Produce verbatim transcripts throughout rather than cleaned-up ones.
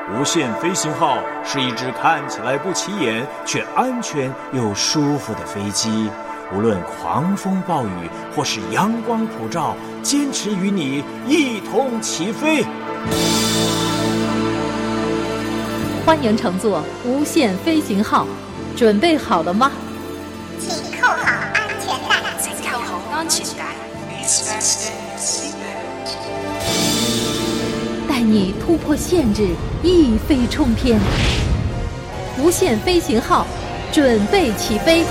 无限飞行号是一只看起来不起眼却安全又舒服的飞机，无论狂风暴雨或是阳光普照，坚持与你一同起飞。 欢迎乘坐无限飞行号，准备好了吗？ 请扣好安全带。 请扣好安全帶。 带你突破限制，一飞冲天。无限飞行号，准备起飞。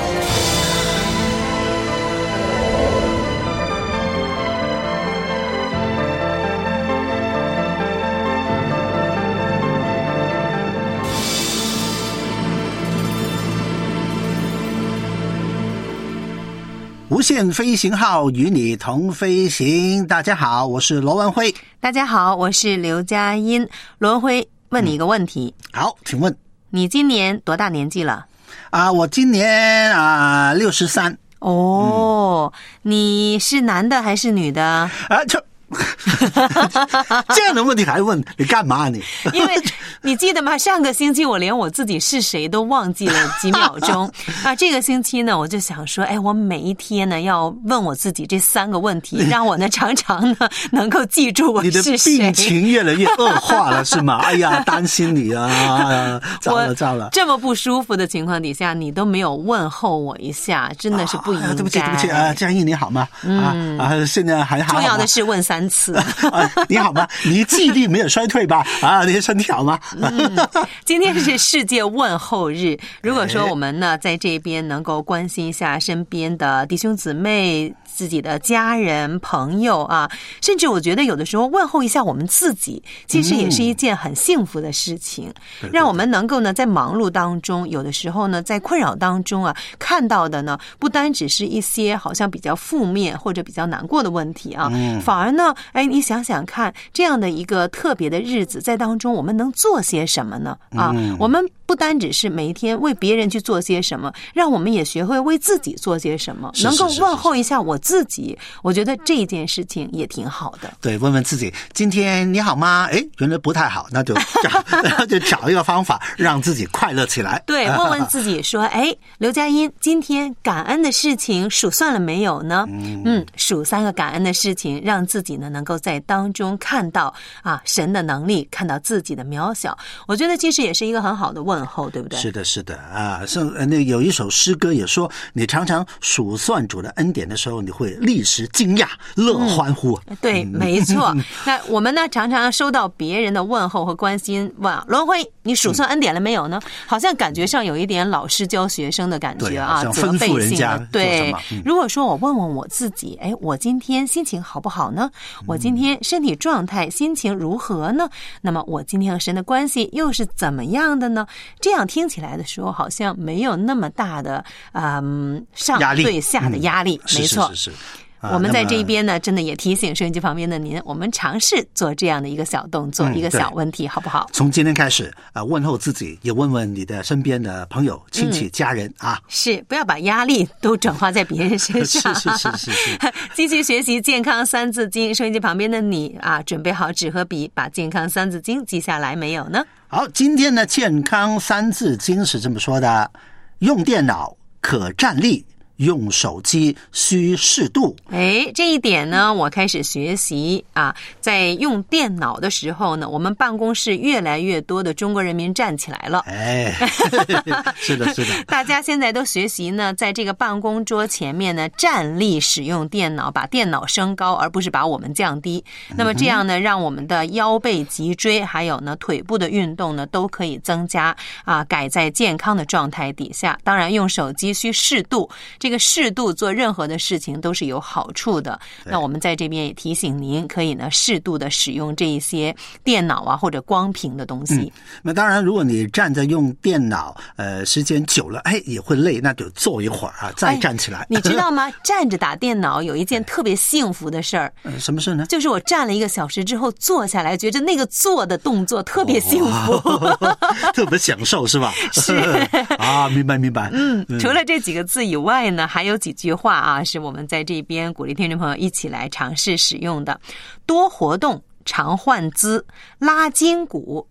无限飞行号与你同飞行。大家好，我是罗文辉。 大家好，我是刘佳音。罗文辉，问你一个问题。 嗯、好，请问你今年多大年纪了？ 啊，我今年啊六十三。 哦、嗯，你是男的还是女的？ 啊，这这样的问题还问你干嘛你？ 因为你记得吗？上个星期我连我自己是谁都忘记了几秒钟啊！这个星期呢，我就想说，哎，我每一天呢要问我自己这三个问题，让我呢常常呢能够记住我是谁。 你的病情越来越恶化了是吗？哎呀，担心你啊！糟了糟了！ 这么不舒服的情况底下，你都没有问候我一下，真的是不应该。啊、 对不起对不起啊，佳音你好吗？嗯啊，现在还好。 重要的是问三次。 啊，你好吗？你记忆力没有衰退吧？啊，你身体好吗？ 嗯，今天是世界问候日。如果说我们呢在这边能够关心一下身边的弟兄姊妹、自己的家人、朋友啊，甚至我觉得有的时候问候一下我们自己，其实也是一件很幸福的事情。嗯、让我们能够呢在忙碌当中，有的时候呢在困扰当中啊，看到的呢不单只是一些好像比较负面或者比较难过的问题啊，嗯、反而呢，哎，你想想看，这样的一个特别的日子，在当中我们能做些什么呢？啊，嗯、我们不单只是每一天为别人去做些什么，让我们也学会为自己做些什么，能够问候一下我自己，我觉得这件事情也挺好的。 对，问问自己，今天你好吗？哎，原来不太好，那就那就找一个方法让自己快乐起来。 对，问问自己说，哎，刘佳音，今天感恩的事情数算了没有呢？嗯, 嗯数三个感恩的事情，让自己呢能够在当中看到啊神的能力，看到自己的渺小。我觉得其实也是一个很好的问候，对不对？ 是的，是的啊。像那有一首诗歌也说，你常常数算主的恩典的时候，你会立时惊讶、乐欢呼。 嗯、对，没错。那我们呢，常常收到别人的问候和关心，问罗辉，你数算恩典了没有呢？嗯、好像感觉上有一点老师教学生的感觉啊， 责备性的。 对， 嗯、 如果说我问问我自己，哎，我今天心情好不好呢？我今天身体状态、心情如何呢？那么我今天和神的关系又是怎么样的呢？这样听起来的时候，好像没有那么大的嗯上对下的压力， 嗯、 没错。 是是是是我们在这一边呢，真的也提醒收音机旁边的您，我们尝试做这样的一个小动作，嗯、一个小问题，好不好？ 从今天开始啊、呃，问候自己，也问问你的身边的朋友、亲戚、嗯、家人啊。 是，不要把压力都转化在别人身上。 是是是是是。 继续学习健康三字经，收音机旁边的你啊，准备好纸和笔，把健康三字经记下来没有呢？ 好，今天的健康三字经是这么说的：用电脑可站立，用手机需适度。 哎，这一点呢，我开始学习啊。在用电脑的时候呢，我们办公室越来越多的中国人民站起来了。 哎，是的，是的。 大家现在都学习呢，在这个办公桌前面呢，站立使用电脑，把电脑升高，而不是把我们降低。那么这样呢，让我们的腰背、脊椎，还有呢腿部的运动呢，都可以增加啊，改在健康的状态底下。当然，用手机需适度。这个适度做任何的事情都是有好处的。那我们在这边也提醒您，可以呢适度的使用这一些电脑啊或者光屏的东西。嗯、 那当然，如果你站着用电脑，呃，时间久了，哎，也会累，那就坐一会儿啊，再站起来。 哎、你知道吗？站着打电脑有一件特别幸福的事儿、 呃。什么事呢？ 就是我站了一个小时之后坐下来，觉得那个坐的动作特别幸福， 哦、特别享受是吧？ 是啊，明白明白。 嗯，除了这几个字以外呢，还有几句话啊，是我们在这边鼓励听众朋友一起来尝试使用的。多活动，常换姿，拉筋骨，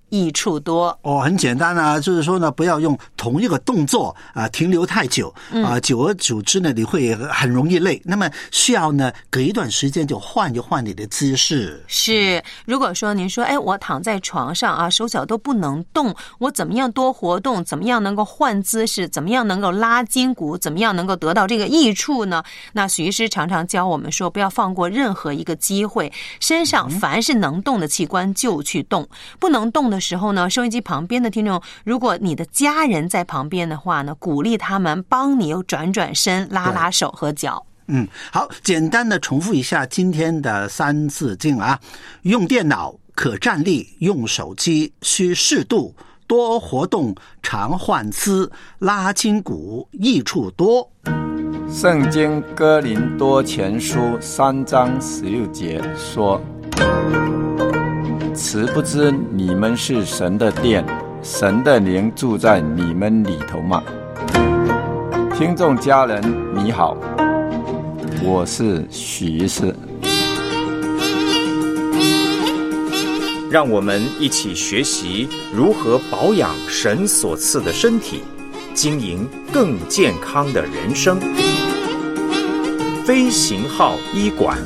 益处多。 哦，很简单啊，就是说呢，不要用同一个动作啊、呃、停留太久啊、呃，久而久之呢，你会很容易累。那么需要呢，隔一段时间就换一换你的姿势。 是，如果说您说，哎，我躺在床上啊，手脚都不能动，我怎么样多活动？怎么样能够换姿势？怎么样能够拉筋骨？怎么样能够得到这个益处呢？那许医师常常教我们说，不要放过任何一个机会，身上凡是能动的器官就去动，不能动的时候呢，收音机旁边的听众，如果你的家人在旁边的话呢，鼓励他们帮你转转身，拉拉手和脚。 嗯，好，简单的重复一下今天的三字经啊，用电脑可站立，用手机需适度，多活动常换姿，拉筋骨益处多。 圣经哥林多前书三章十六节说，此不知你们是神的殿，神的灵住在你们里头吗？听众家人你好，我是许医师。 让我们一起学习如何保养神所赐的身体，经营更健康的人生。飞行号医馆。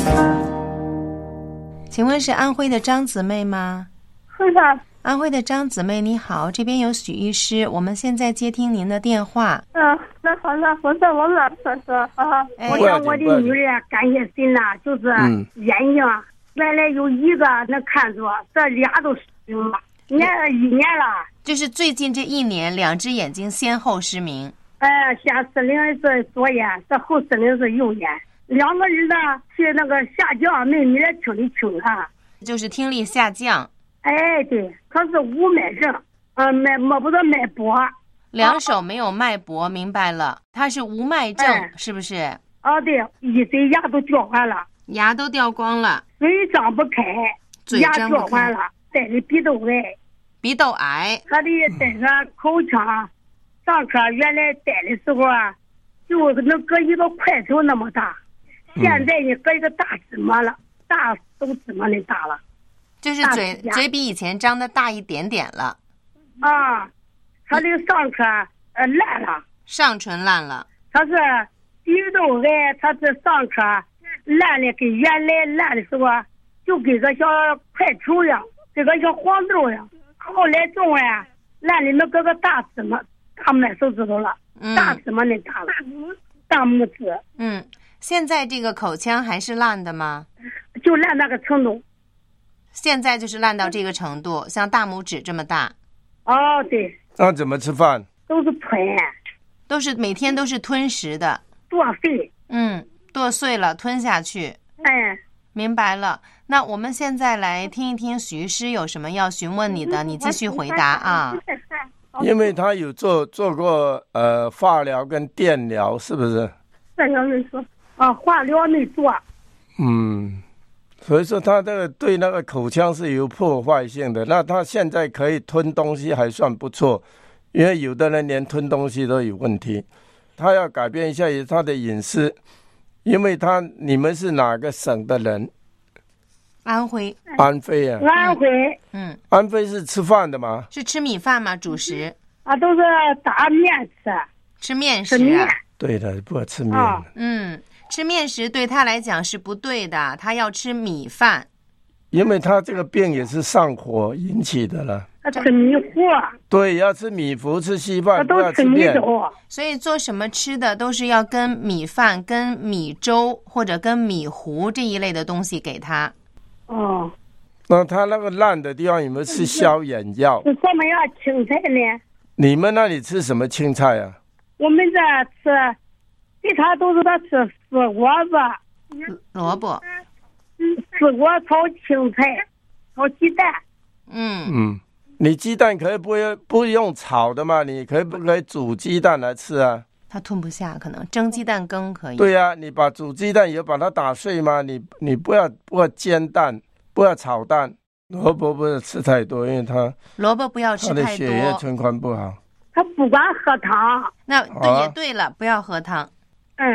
请问是安徽的张姊妹吗？ 是的。 安徽的张姊妹你好，这边有许医师，我们现在接听您的电话。 嗯，那好了，我在我那说说啊， 哎、 我让我的女儿感谢神呐，就是眼睛、嗯、原来有一个能看着，这俩都失明了，年一年了。 就是最近这一年，两只眼睛先后失明。 哎，先失灵是左眼，这后失灵是右眼，两个人呢是那个下降，没没人听得清哈， 就是听力下降。 哎，对，可是无脉症，嗯，脉摸不到脉搏， 两手没有脉搏，明白了，他是无脉症，哎、是不是？ 啊，对，一嘴牙都掉完了， 牙都掉光了， 嘴张不开， 嘴牙掉完了，带着鼻窦癌， 鼻窦癌， 他的带着口腔。上课原来带的时候啊，就能搁一个块头那么大，现在呢搁一个大芝麻了，大手芝麻那大了， 就是嘴嘴比以前张的大一点点了。 啊，他这个上课呃烂了， 上唇烂了。 他是鼻窦癌，他是上课烂的跟原来烂的时候就跟个小块头一样，跟个小黄豆一样，后来种啊烂的能搁个大芝麻。大拇手指头了，嗯、大芝麻那大了，大拇指。 嗯，现在这个口腔还是烂的吗？ 就烂那个程度。 现在就是烂到这个程度，像大拇指这么大。 哦，对。 那怎么吃饭？ 都是吞， 都是每天都是吞食的。 剁碎。 嗯，剁碎了吞下去。 哎， 明白了。那我们现在来听一听许医师有什么要询问你的，你继续回答啊。 因为他有做做过呃化疗跟电疗，是不是？ 电疗没做啊，化疗没做。 嗯，所以说他这个对那个口腔是有破坏性的。那他现在可以吞东西还算不错，因为有的人连吞东西都有问题。他要改变一下他的饮食，因为他你们是哪个省的人？ 安徽。 安徽啊。 安徽。 嗯。 安徽是吃饭的吗？ 是吃米饭吗？主食啊，都是打面吃。 吃面食、啊。 吃面。 对的，不要吃面、 啊。 嗯，吃面食对他来讲是不对的，他要吃米饭。 因为他这个病也是上火引起的了。 他吃米糊。 对，要吃米糊，吃稀饭， 不要吃米粥。 所以做什么吃的都是要跟米饭、跟米粥或者跟米糊这一类的东西给他。 哦。 那他那个烂的地方有没有吃消炎药？ 是什么样青菜呢？你们那里吃什么青菜啊？ 我们这吃，其他都是他吃丝窝子、 萝卜、 丝窝炒青菜、炒鸡蛋。 嗯嗯，你鸡蛋可以不不用炒的嘛？你可以不可以煮鸡蛋来吃啊？ 他吞不下，可能蒸鸡蛋羹可以。 对呀、啊，你把煮鸡蛋也把它打碎嘛，你你不要不要煎蛋。不要炒蛋，萝卜不要吃太多，因为他萝卜不要吃太多， 他的血液循环不好。 他不管喝汤， 那对、啊、也对了，不要喝汤。 嗯，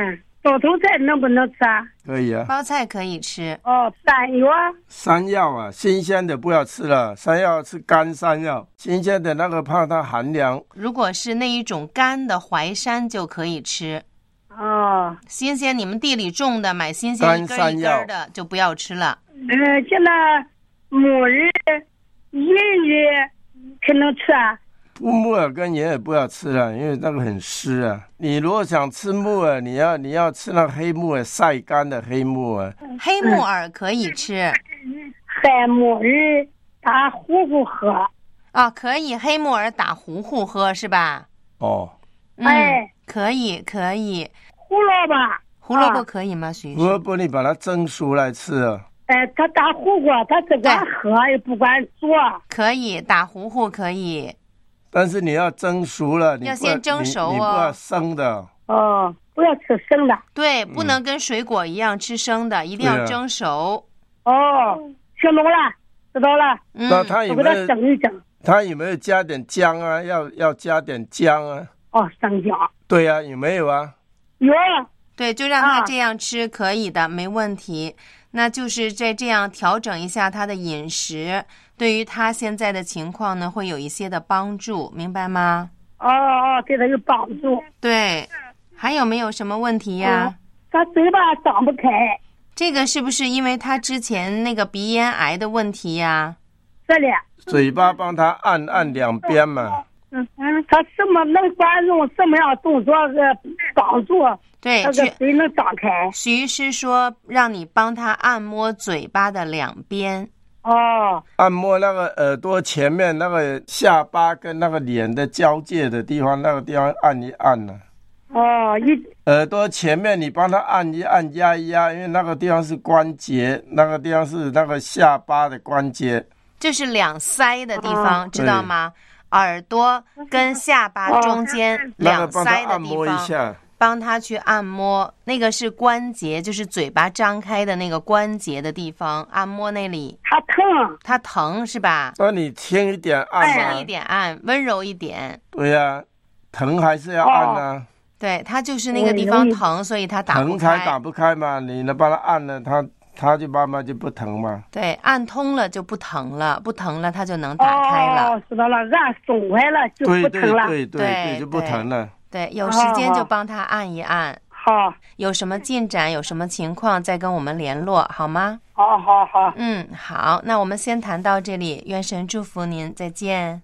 包头菜能不能吃啊？ 可以啊。 包菜可以吃。 哦，山药。 山药啊，新鲜的不要吃了，山药是干山药，新鲜的那个怕它寒凉。 如果是那一种干的淮山就可以吃。 哦， 新鲜你们地里种的，买新鲜一根一根的就不要吃了。 呃，现在木耳、银耳可能吃啊？ 木耳跟银耳不要吃了，因为那个很湿啊。你如果想吃木耳，你要你要吃那个黑木耳，晒干的黑木耳。 黑木耳可以吃。 黑木耳打糊糊喝。 啊，可以，黑木耳打糊糊喝是吧？ 哦， 嗯、 哎， 可以可以。 胡萝卜， 胡萝卜可以吗？徐、啊、 胡萝卜你把它蒸熟来吃啊。 哎，他打糊糊，他只管喝也不管做。 可以打糊糊可以。 但是你要蒸熟了， 要先蒸熟哦， 你, 你不要生的哦，不要吃生的。 对，不能跟水果一样吃生的，嗯、一定要蒸熟。 哦，听懂了，知道了。 嗯，那他有没有我给他整一整？ 他有没有加点姜啊？要要加点姜啊？ 哦，生姜。 对啊，有没有啊？ 有。 对，就让他这样吃，啊、可以的，没问题。那就是在这样调整一下他的饮食，对于他现在的情况呢，会有一些的帮助，明白吗？ 哦哦，对他有帮助。 对，还有没有什么问题呀？ 哦、他嘴巴张不开。 这个是不是因为他之前那个鼻咽癌的问题呀？ 是的。 嘴巴帮他按按两边嘛。 嗯嗯，他什么能管用什么样动作的帮助？ 对， 那个嘴能张开。 徐医师说让你帮他按摩嘴巴的两边。 哦， 按摩那个耳朵前面那个下巴跟那个脸的交界的地方，那个地方按一按呢、 啊。哦，一耳朵前面你帮他按一按压一压，因为那个地方是关节，那个地方是那个下巴的关节， 就是两腮的地方，哦、知道吗？耳朵跟下巴中间两腮的地方， 那个帮他按摩一下， 帮他去按摩，那个是关节，就是嘴巴张开的那个关节的地方，按摩那里。 他疼， 他疼是吧？ 那你轻一点按嘛， 轻一点按，温柔一点。 对呀、啊，疼还是要按啊。 哦、 对，他就是那个地方疼，所以他打不开。 疼才打不开嘛，你能帮他按了，他他就慢慢就不疼嘛。 对，按通了就不疼了，不疼了他就能打开了。 哦，知道了，按松开了就不疼了。 对对对 对, 对, 对就不疼了。 对，有时间就帮他按一按。 好， 有什么进展，有什么情况再跟我们联络，好吗？ 好好好。 嗯，好，那我们先谈到这里，愿神祝福您，再见。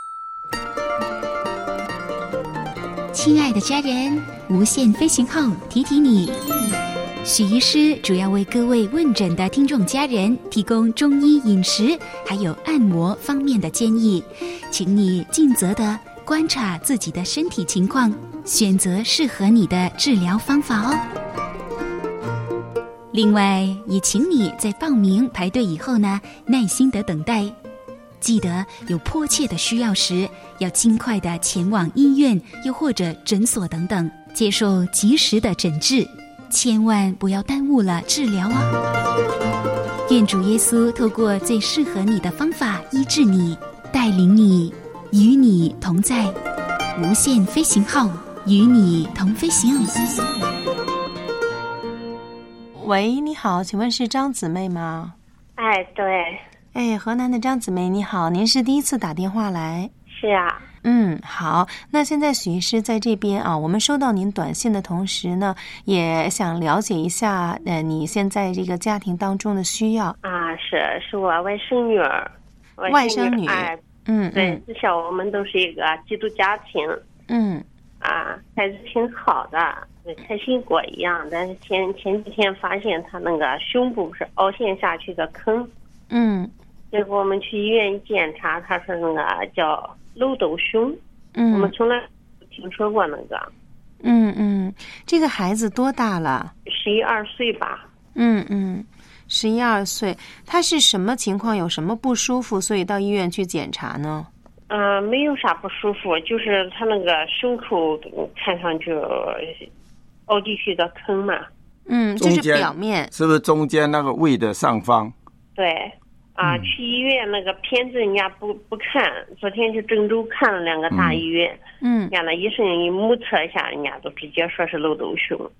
亲爱的家人，无限飞行号提提你，许医师主要为各位问诊的听众家人提供中医饮食还有按摩方面的建议，请你尽责的观察自己的身体情况，选择适合你的治疗方法哦。另外，也请你在报名排队以后呢，耐心的等待。记得有迫切的需要时，要尽快的前往医院，又或者诊所等等，接受及时的诊治，千万不要耽误了治疗哦。愿主耶稣透过最适合你的方法医治你，带领你，与你同在。无限飞行号，与你同飞行。 喂，你好，请问是张姊妹吗？ 哎，对。 哎，河南的张姊妹你好，您是第一次打电话来？ 是啊。 嗯，好，那现在许医师在这边啊，我们收到您短信的同时呢，也想了解一下，呃，你现在这个家庭当中的需要啊，是是我外甥女儿， 外甥女， 哎， 嗯， 对，至少我们都是一个基督家庭， 嗯， 啊，孩子挺好的，开心果一样，但是前前几天发现他那个胸部是凹陷下去的坑， 嗯。 结果我们去医院检查，他说那个叫漏斗胸， 嗯， 我们从来没听说过那个。 嗯嗯，这个孩子多大了？ 十一二岁吧。 嗯嗯，十一二岁，他是什么情况？有什么不舒服，所以到医院去检查呢？ 嗯、呃，没有啥不舒服，就是他那个胸口看上去凹进去的坑嘛。 嗯，就是表面， 是不是中间那个胃的上方？ 对。啊，去医院那个片子人家不不看，昨天去郑州看了两个大医院， 嗯， 人家那医生一目测一下，人家都直接说是漏斗胸。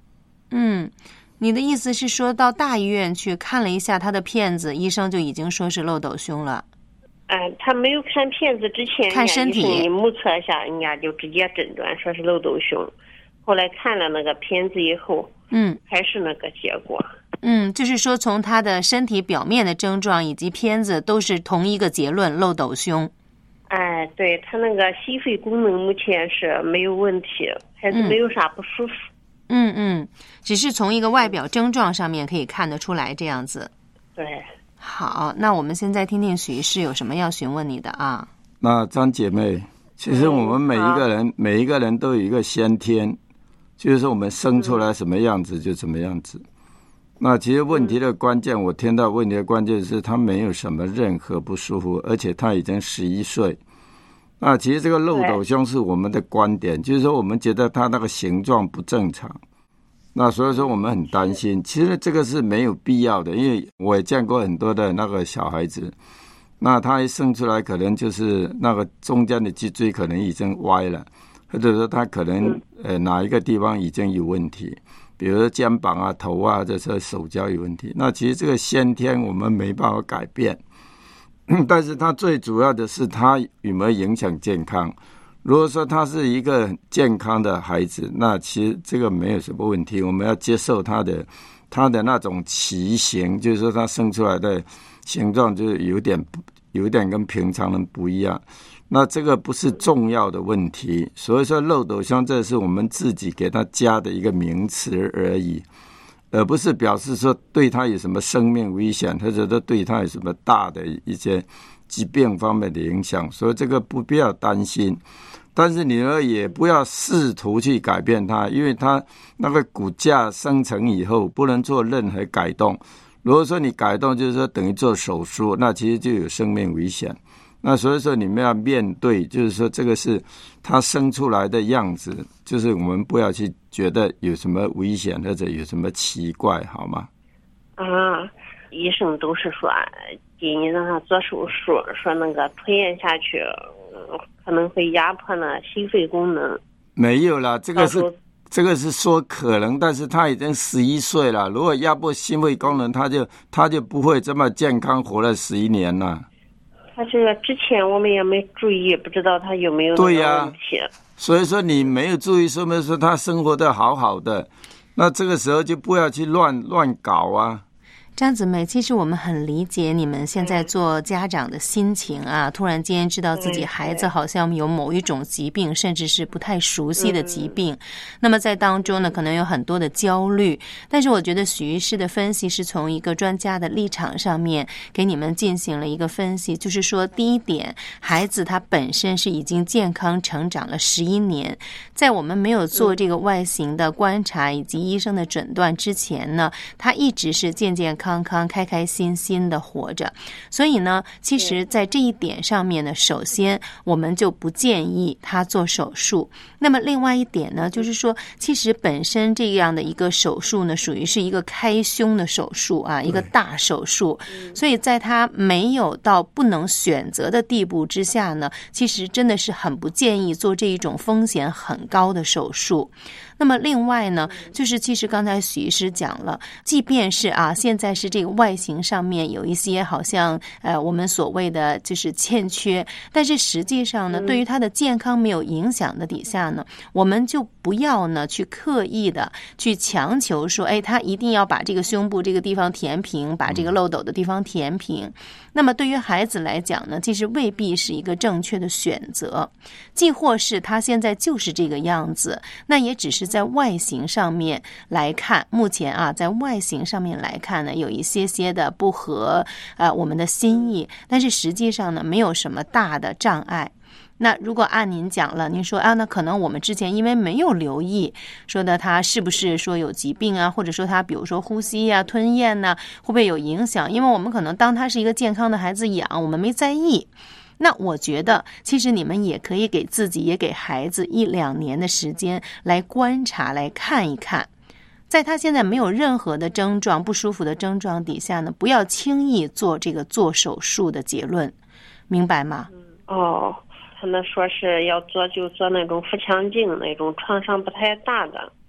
嗯，你的意思是说到大医院去看了一下他的片子，医生就已经说是漏斗胸了？ 嗯、呃，他没有看片子之前， 看身体， 你目测一下，人家就直接诊断说是漏斗胸。后来看了那个片子以后， 嗯， 还是那个结果。 嗯，就是说从他的身体表面的症状以及片子都是同一个结论，漏斗胸。 哎，对，他那个心肺功能目前是没有问题，孩子没有啥不舒服。 嗯嗯，只是从一个外表症状上面可以看得出来这样子。 对。 好，那我们现在听听许医师有什么要询问你的啊？ 那张姐妹，其实我们每一个人、嗯、每一个人都有一个先天，就是说我们生出来什么样子就什么样子。嗯、那其实问题的关键，我听到问题的关键是他没有什么任何不舒服，而且他已经十一岁。那其实这个漏斗胸是我们的观点，就是说我们觉得他那个形状不正常。那所以说我们很担心，其实这个是没有必要的，因为我也见过很多的那个小孩子，那他一生出来可能就是那个中间的脊椎可能已经歪了，或者说他可能呃哪一个地方已经有问题，比如说肩膀啊、头啊，或者是手脚有问题。那其实这个先天我们没办法改变，但是他最主要的是他有没有影响健康。如果说他是一个健康的孩子，那其实这个没有什么问题，我们要接受他的他的那种畸形，就是说他生出来的形状就有点有点跟平常人不一样，那这个不是重要的问题。所以说漏斗胸这是我们自己给他加的一个名词而已，而不是表示说对他有什么生命危险，或者说对他有什么大的一些疾病方面的影响，所以这个不必要担心。但是你呢也不要试图去改变它，因为它那个骨架生成以后不能做任何改动。如果说你改动，就是说等于做手术，那其实就有生命危险。那所以说你们要面对，就是说这个是它生出来的样子，就是我们不要去觉得有什么危险或者有什么奇怪，好吗？ 啊，医生都是说建议让他做手术，说那个吞咽下去可能会压迫呢心肺功能。 没有啦，这个是这个是说可能，但是他已经十一岁了，如果压迫心肺功能，他就他就不会这么健康活了十一年了。 他这个之前我们也没注意，不知道他有没有那个问题。 对啊，所以说你没有注意，说明说他生活得好好的，那这个时候就不要去乱乱搞啊。 张姊妹，其实我们很理解你们现在做家长的心情啊，突然间知道自己孩子好像有某一种疾病，甚至是不太熟悉的疾病，那么在当中呢可能有很多的焦虑。但是我觉得许医师的分析是从一个专家的立场上面给你们进行了一个分析，就是说第一点，孩子他本身是已经健康成长了十一年，在我们没有做这个外形的观察以及医生的诊断之前呢，他一直是健健康康康开开心心的活着。所以呢其实在这一点上面呢，首先我们就不建议他做手术。那么另外一点呢，就是说其实本身这样的一个手术呢，属于是一个开胸的手术啊，一个大手术，所以在他没有到不能选择的地步之下呢，其实真的是很不建议做这一种风险很高的手术。那么另外呢，就是其实刚才许医师讲了，即便是啊现在是这个外形上面有一些好像呃我们所谓的就是欠缺，但是实际上呢，对于他的健康没有影响的底下呢，我们就不要呢去刻意的去强求说，哎，他一定要把这个胸部这个地方填平，把这个漏斗的地方填平。那么对于孩子来讲呢，其实未必是一个正确的选择，既或是他现在就是这个样子，那也只是在外形上面来看，目前啊在外形上面来看呢，有一些些的不合呃我们的心意，但是实际上呢没有什么大的障碍。那如果按您讲了，您说啊，那可能我们之前因为没有留意，说的他是不是说有疾病啊，或者说他比如说呼吸啊、吞咽呢、啊，会不会有影响？因为我们可能当他是一个健康的孩子养，我们没在意。那我觉得其实你们也可以给自己也给孩子一两年的时间来观察，来看一看，在他现在没有任何的症状、不舒服的症状底下呢，不要轻易做这个做手术的结论，明白吗？ 哦，他们说是要做就做那种腹腔镜，那种创伤不太大的。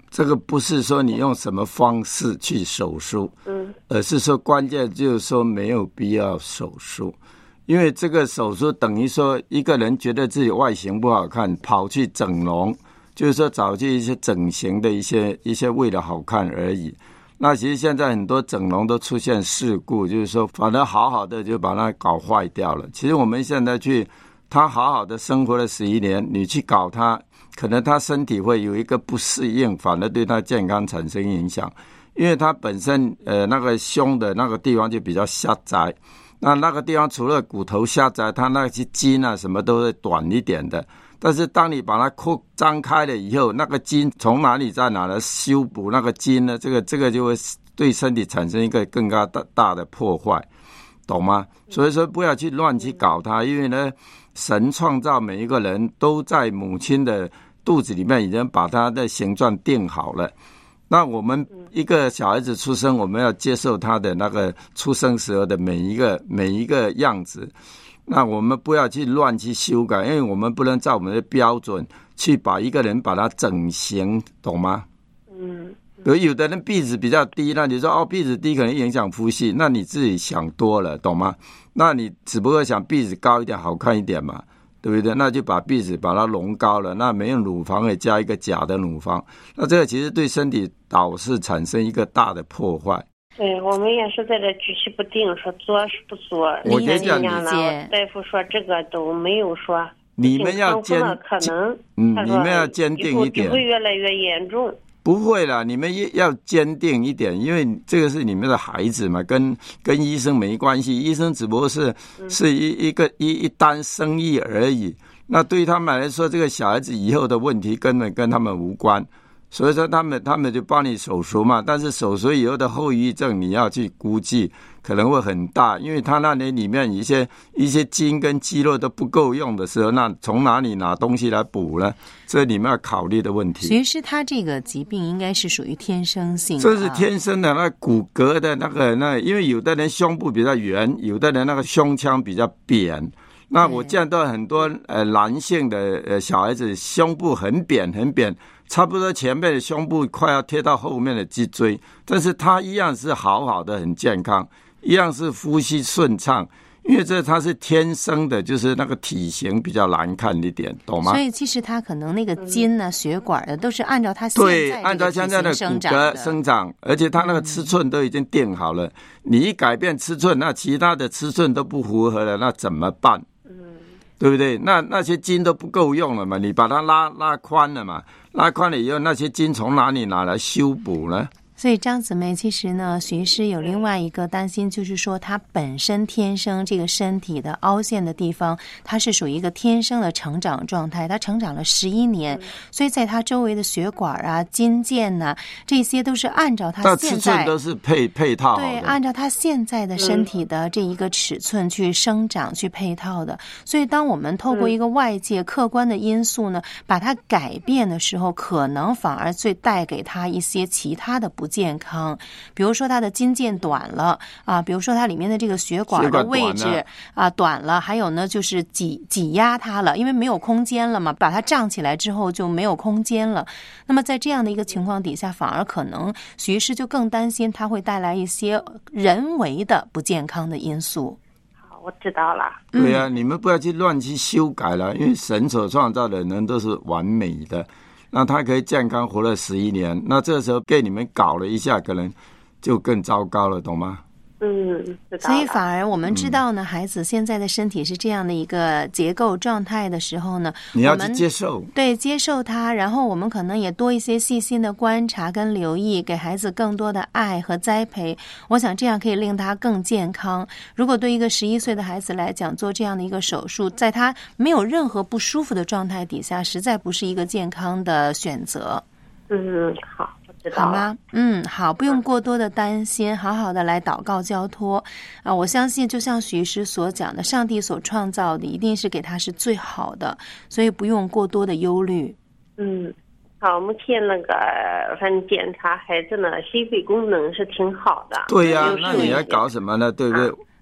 这个不是说你用什么方式去手术， 嗯， 而是说关键就是说没有必要手术，因为这个手术等于说一个人觉得自己外形不好看，跑去整容，就是说找去一些整形的一些一些为了好看而已。那其实现在很多整容都出现事故，就是说反正好好的就把它搞坏掉了。其实我们现在去他好好的生活了十一年，你去搞他，可能他身体会有一个不适应，反而对他健康产生影响。因为他本身呃那个胸的那个地方就比较狭窄，那那个地方除了骨头狭窄，他那些筋啊什么都会短一点的。但是当你把它扩张开了以后，那个筋从哪里在哪来修补那个筋呢？这个这个就会对身体产生一个更加大大的破坏，懂吗？所以说不要去乱去搞它，因为呢，神创造每一个人都在母亲的肚子里面已经把他的形状定好了。那我们一个小孩子出生，我们要接受他的那个出生时候的每一个每一个样子。那我们不要去乱去修改，因为我们不能照我们的标准去把一个人把他整形，懂吗？ 嗯。 比如有的人鼻子比较低，那你说哦鼻子低可能影响呼吸，那你自己想多了，懂吗？那你只不过想鼻子高一点好看一点嘛，对不对？那就把鼻子把它隆高了，那没有乳房也加一个假的乳房，那这个其实对身体导致产生一个大的破坏。 对，我们也是在这举棋不定，说做是不做。 我跟你讲， 大夫说这个都没有说， 你们要坚可能， 嗯，你们要坚定一点， 会越来越严重。 不会啦，你们要坚定一点，因为这个是你们的孩子嘛，跟跟医生没关系，医生只不过是、嗯、是一一个一一单生意而已。那对于他们来说，这个小孩子以后的问题根本跟他们无关。所以说他们他们就帮你手术嘛，但是手术以后的后遗症你要去估计可能会很大，因为他那里里面一些一些筋跟肌肉都不够用的时候，那从哪里拿东西来补呢？这你们要考虑的问题。 其实他这个疾病应该是属于天生性的， 这是天生的，那骨骼的那个那，因为有的人胸部比较圆，有的人那个胸腔比较扁。那我见到很多呃男性的呃小孩子胸部很扁很扁，差不多前面的胸部快要贴到后面的脊椎，但是他一样是好好的很健康，一样是呼吸顺畅，因为这他是天生的，就是那个体型比较难看一点，懂吗？ 所以其实他可能那个筋呢、血管的都是按照他现在对，按照现在的骨骼生长，而且他那个尺寸都已经定好了。嗯、你一改变尺寸，那其他的尺寸都不符合了，那怎么办？对不对？那那些筋都不够用了嘛，你把它拉拉宽了嘛，拉宽了以后，那些筋从哪里拿来修补呢？ 所以张姊妹，其实呢，徐医师有另外一个担心，就是说她本身天生这个身体的凹陷的地方，它是属于一个天生的成长状态，它成长了十一年，所以在它周围的血管啊、筋腱呐、啊，这些都是按照它现在， 尺寸都是配配套好的， 对，按照它现在的身体的这一个尺寸去生长、嗯、去配套的。所以，当我们透过一个外界客观的因素呢，把它改变的时候，可能反而最带给它一些其他的不健康，比如说它的筋腱短了啊，比如说它里面的这个血管的位置啊短了，还有呢就是挤挤压它了，因为没有空间了嘛，把它胀起来之后就没有空间了。那么在这样的一个情况底下，反而可能徐医师就更担心它会带来一些人为的不健康的因素。 好，我知道了。 对啊，你们不要去乱去修改了，因为神所创造的人都是完美的。那他可以健康活了十一年，那这时候给你们搞了一下，可能就更糟糕了，懂吗？ 嗯， 所以反而我们知道呢、嗯，孩子现在的身体是这样的一个结构状态的时候呢， 你要去接受， 对，接受它，然后我们可能也多一些细心的观察跟留意，给孩子更多的爱和栽培。我想这样可以令他更健康。如果对一个十一岁的孩子来讲，做这样的一个手术，在他没有任何不舒服的状态底下，实在不是一个健康的选择。 嗯，好。 好吗？嗯，好，不用过多的担心，好好的来祷告交托啊！我相信，就像许医师所讲的，上帝所创造的一定是给他是最好的，所以不用过多的忧虑。 嗯，好，目前那个反正检查孩子呢，心肺功能是挺好的。 对呀、啊，那你要搞什么呢？对不对？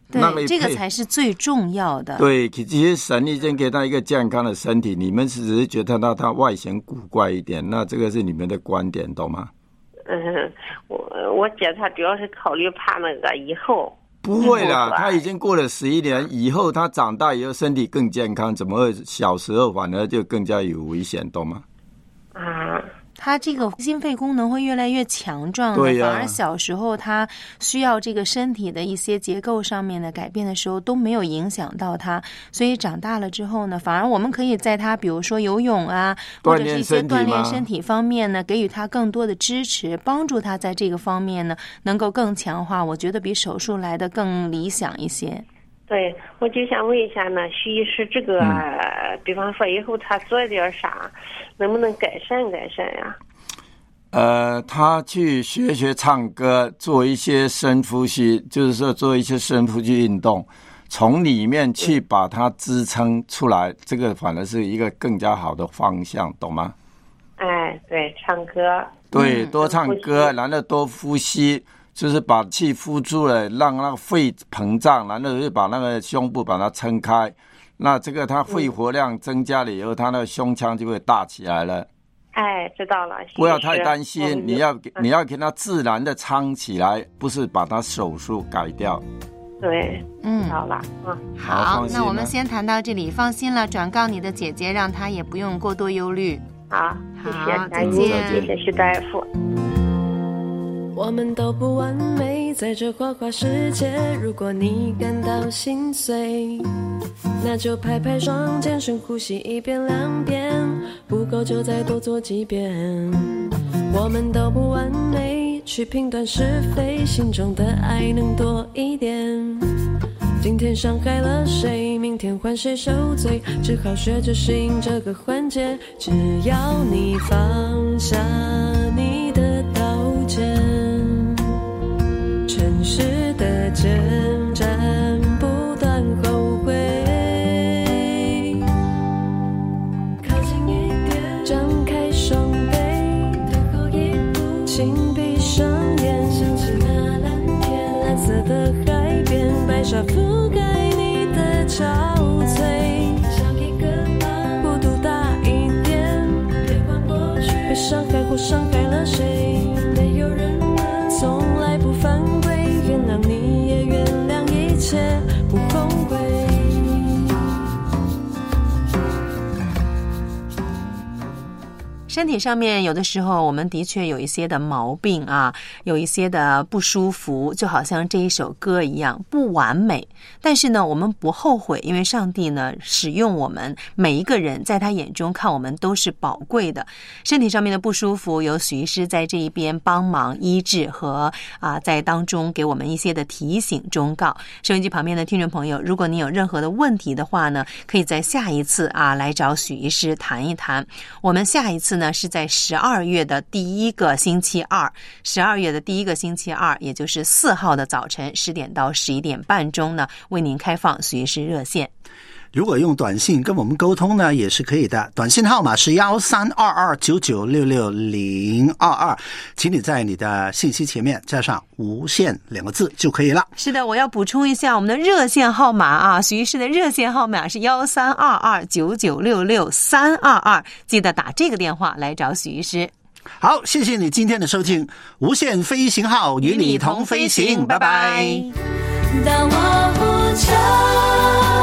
对， 那个这个才是最重要的。 对，其实神已经给他一个健康的身体，你们只是觉得他他外形古怪一点，那这个是你们的观点，懂吗？ 嗯，我我姐她主要是考虑怕那个以后。 不会啦，他已经过了十一年，以后他长大以后身体更健康，怎么会小时候反而就更加有危险，懂吗？ 啊， 他这个心肺功能会越来越强壮的， 对啊， 反而小时候他需要这个身体的一些结构上面的改变的时候都没有影响到他，所以长大了之后呢，反而我们可以在他比如说游泳啊，或者是一些锻炼身体方面呢，给予他更多的支持，帮助他在这个方面呢能够更强化，我觉得比手术来的更理想一些。 对，我就想问一下呢，徐医师，这个、嗯、比方说以后他做点啥，能不能改善改善呀？ 呃，他去学学唱歌，做一些深呼吸，就是说做一些深呼吸运动，从里面去把它支撑出来，嗯、这个反而是一个更加好的方向，懂吗？ 哎，对，唱歌， 对，多唱歌，然后多呼吸。就是把气呼出来，让那个肺膨胀，然后就把那个胸部把它撑开。那这个它肺活量增加了以后，它那个胸腔就会大起来了。 哎，知道了。 不要太担心，你要你要给它自然的撑起来，不是把它手术改掉。 对，嗯，好了，嗯， 好，那我们先谈到这里，放心了，转告你的姐姐，让她也不用过多忧虑。 好，谢谢， 再见， 谢谢徐大夫。 我们都不完美，在这花花世界，如果你感到心碎，那就拍拍双肩，深呼吸一遍两遍，不够就再多做几遍。我们都不完美，去评断是非，心中的爱能多一点。今天伤害了谁，明天换谁受罪，只好学着适应这个环节。只要你放下你的道歉，诚实的征战，不断后悔。靠近一点，张开双臂，退后一步，请闭上眼，想起那蓝天，蓝色的海边，白沙覆盖你的憔悴。像一个疤，弧度大一点，别管过去，被伤害或伤害了谁，没有人能从来不犯规，原谅你也原谅一切，不后悔。 身体上面有的时候我们的确有一些的毛病啊，有一些的不舒服，就好像这一首歌一样，不完美，但是呢我们不后悔，因为上帝呢使用我们每一个人，在他眼中看我们都是宝贵的。身体上面的不舒服，由许医师在这一边帮忙医治和啊在当中给我们一些的提醒忠告。收音机旁边的听众朋友，如果你有任何的问题的话呢，可以在下一次啊来找许医师谈一谈。我们下一次呢是在十二月的第一个星期二，十二月的第一个星期二，也就是四号的早晨十点到十一点半钟呢，为您开放许医师热线。 如果用短信跟我们沟通呢，也是可以的。短信号码是幺三二二九九六六零二二，请你在你的信息前面加上无线两个字就可以了。 是的，我要补充一下我们的热线号码啊，许医师的热线号码是幺三二二九九六六三二二，记得打这个电话来找许医师。 好，谢谢你今天的收听，无线飞行号与你同飞行，拜拜。 当我呼求